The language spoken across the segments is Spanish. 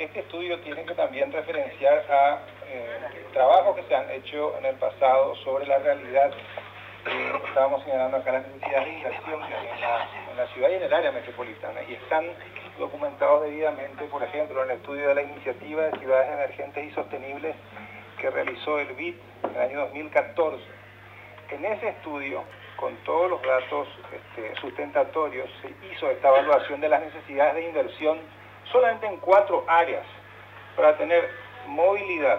este estudio tiene que también referenciar a trabajos que se han hecho en el pasado sobre la realidad. Estábamos señalando acá las necesidades de inversión en la ciudad y en el área metropolitana, y están documentados debidamente, por ejemplo, en el estudio de la Iniciativa de Ciudades Emergentes y Sostenibles que realizó el BID en el año 2014. En ese estudio, con todos los datos sustentatorios, se hizo esta evaluación de las necesidades de inversión solamente en 4 áreas, para tener movilidad,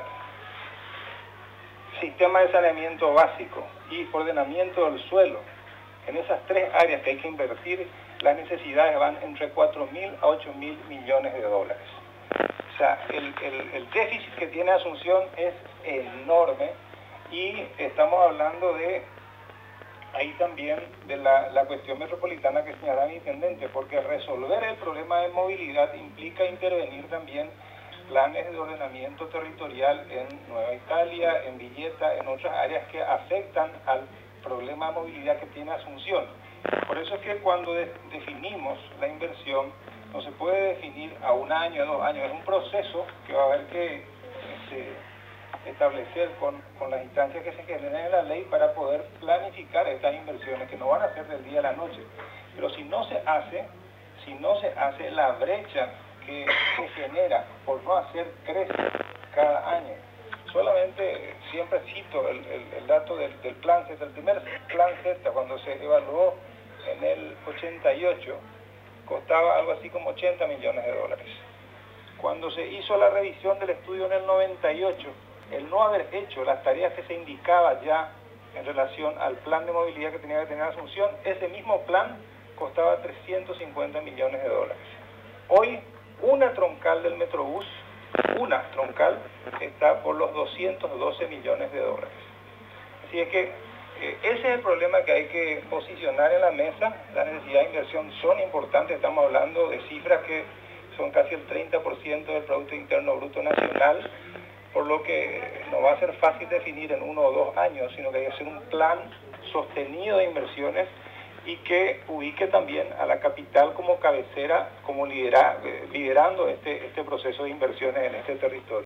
sistema de saneamiento básico y ordenamiento del suelo. En esas 3 áreas que hay que invertir, las necesidades van entre 4.000 a 8.000 millones de dólares. O sea, el déficit que tiene Asunción es enorme, y estamos hablando de ahí también de la cuestión metropolitana que señalaba el intendente, porque resolver el problema de movilidad implica intervenir también planes de ordenamiento territorial en Nueva Italia, en Villeta, en otras áreas que afectan al problema de movilidad que tiene Asunción. Por eso es que cuando definimos la inversión, no se puede definir a 1 año, a 2 años, es un proceso que va a haber que establecer con las instancias que se generen en la ley para poder planificar estas inversiones, que no van a ser del día a la noche. Pero si no se hace, la brecha que se genera por no hacer crece cada año. Solamente siempre cito el dato del plan Z, el primer plan Z, cuando se evaluó en el 88, costaba algo así como 80 millones de dólares. Cuando se hizo la revisión del estudio en el 98, el no haber hecho las tareas que se indicaba ya en relación al plan de movilidad que tenía que tener Asunción, ese mismo plan costaba 350 millones de dólares. Hoy, una troncal del Metrobús, está por los 212 millones de dólares. Así es que ese es el problema que hay que posicionar en la mesa. Las necesidades de inversión son importantes, estamos hablando de cifras que son casi el 30% del Producto Interno Bruto Nacional, por lo que no va a ser fácil definir en 1 o 2 años, sino que hay que hacer un plan sostenido de inversiones y que ubique también a la capital como cabecera, como liderando este proceso de inversiones en este territorio.